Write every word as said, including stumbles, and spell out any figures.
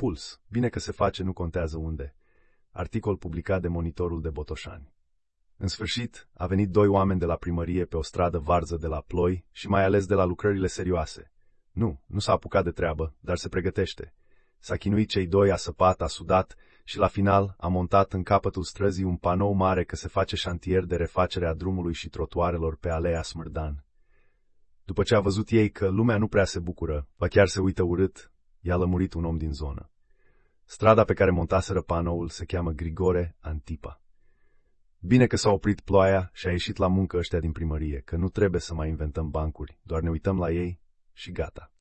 impuls. Bine că se face, nu contează unde. Articol publicat de Monitorul de Botoșani. În sfârșit, a venit doi oameni de la primărie pe o stradă varză de la Ploi și mai ales de la lucrările serioase. Nu, nu s-a apucat de treabă, dar se pregătește. S-a chinuit cei doi, a săpat, a sudat și la final a montat în capătul străzii un panou mare că se face șantier de refacere a drumului și trotuarelor pe Alea Smârdan. După ce a văzut ei că lumea nu prea se bucură, ba chiar se uită urât, i-a lămurit un om din zonă. Strada pe care montaseră panoul se cheamă Grigore Antipa. Bine că s-a oprit ploaia și a ieșit la muncă ăștia din primărie, că nu trebuie să mai inventăm bancuri, doar ne uităm la ei și gata.